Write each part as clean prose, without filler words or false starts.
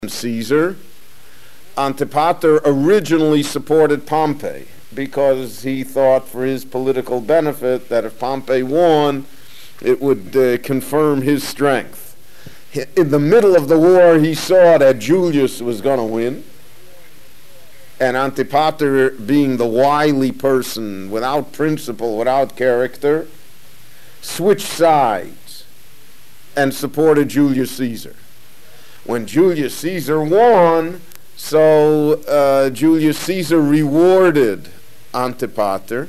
Caesar, Antipater originally supported Pompey because he thought for his political benefit that if Pompey won, it would confirm his strength. In the middle of the war, he saw that Julius was going to win, and Antipater, being the wily person, without principle, without character, switched sides and supported Julius Caesar. When Julius Caesar won, Julius Caesar rewarded Antipater,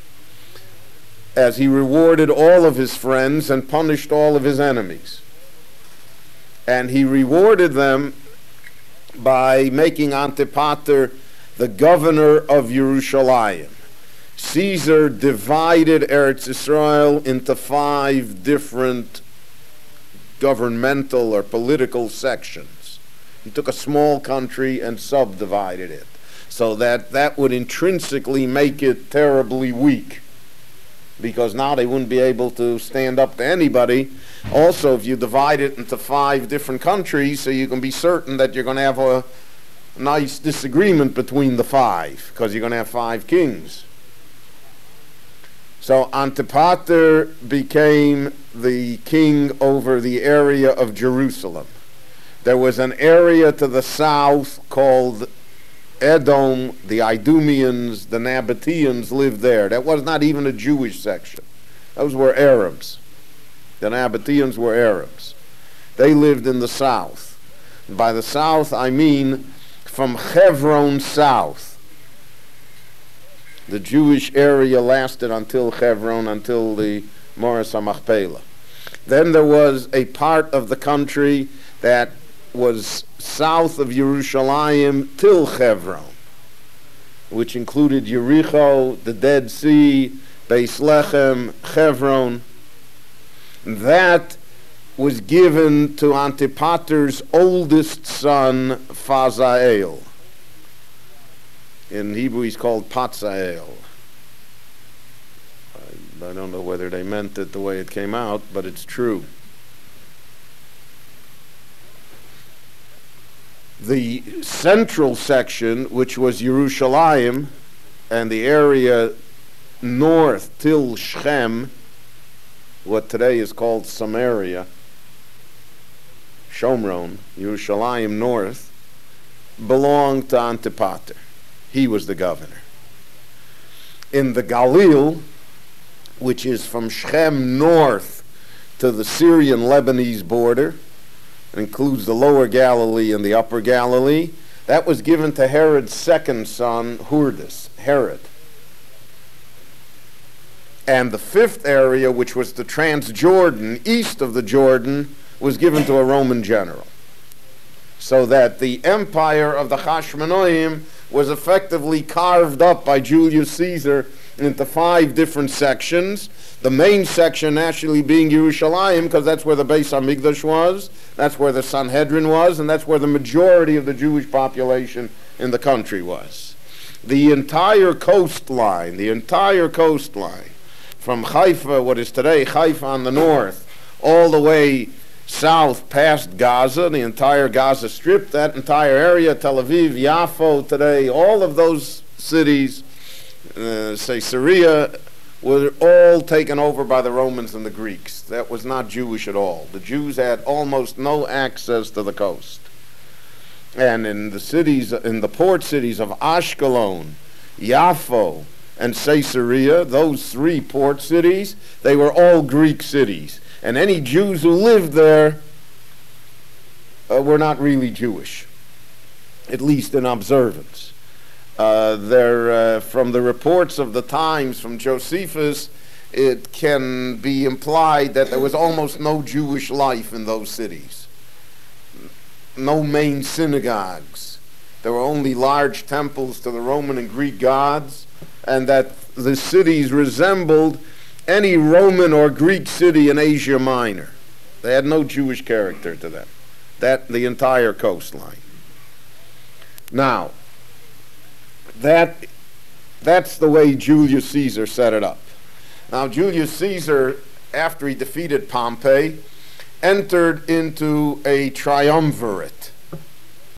as he rewarded all of his friends and punished all of his enemies. And he rewarded them by making Antipater the governor of Jerusalem. Caesar divided Eretz Israel into 5 different governmental or political sections. He took a small country and subdivided it, so that would intrinsically make it terribly weak, because now they wouldn't be able to stand up to anybody. Also, if you divide it into 5 different countries, so you can be certain that you're going to have a nice disagreement between the 5, because you're going to have 5 kings. So Antipater became the king over the area of Jerusalem. There was an area to the south called Edom. The Idumeans, the Nabateans lived there. That was not even a Jewish section. Those were Arabs. The Nabateans were Arabs. They lived in the south. By the south, I mean from Hebron south. The Jewish area lasted until Hebron, until the Moras HaMachpelah. Then there was a part of the country that was south of Jerusalem till Hebron, which included Jericho, the Dead Sea, Beis Lechem, Hebron. That was given to Antipater's oldest son, Phasael. In Hebrew, he's called Patzael. I don't know whether they meant it the way it came out, but it's true. The central section, which was Jerusalem, and the area north till Shechem, what today is called Samaria, Shomron, Jerusalem north, belonged to Antipater. He was the governor. In the Galil, which is from Shechem north to the Syrian-Lebanese border, includes the lower Galilee and the upper Galilee, that was given to Herod's second son, Hurdas, Herod. And the 5th area, which was the Transjordan, east of the Jordan, was given to a Roman general. So that the empire of the Hashmonaim was effectively carved up by Julius Caesar into 5 different sections. The main section actually being Jerusalem, because that's where the Beis HaMikdash was, that's where the Sanhedrin was, and that's where the majority of the Jewish population in the country was. The entire coastline, from Haifa, what is today Haifa on the north, all the way south past Gaza, the entire Gaza Strip, that entire area, Tel Aviv, Yafo today, all of those cities, Caesarea, were all taken over by the Romans and the Greeks. That was not Jewish at all. The Jews had almost no access to the coast. And in the cities, in the port cities of Ashkelon, Yafo, and Caesarea, those 3 port cities, they were all Greek cities. And any Jews who lived there were not really Jewish, at least in observance. From the reports of the times from Josephus, it can be implied that there was almost no Jewish life in those cities. No main synagogues. There were only large temples to the Roman and Greek gods, and that the cities resembled any Roman or Greek city in Asia Minor. They had no Jewish character to them. The entire coastline. Now, that's the way Julius Caesar set it up. Now, Julius Caesar, after he defeated Pompey, entered into a triumvirate.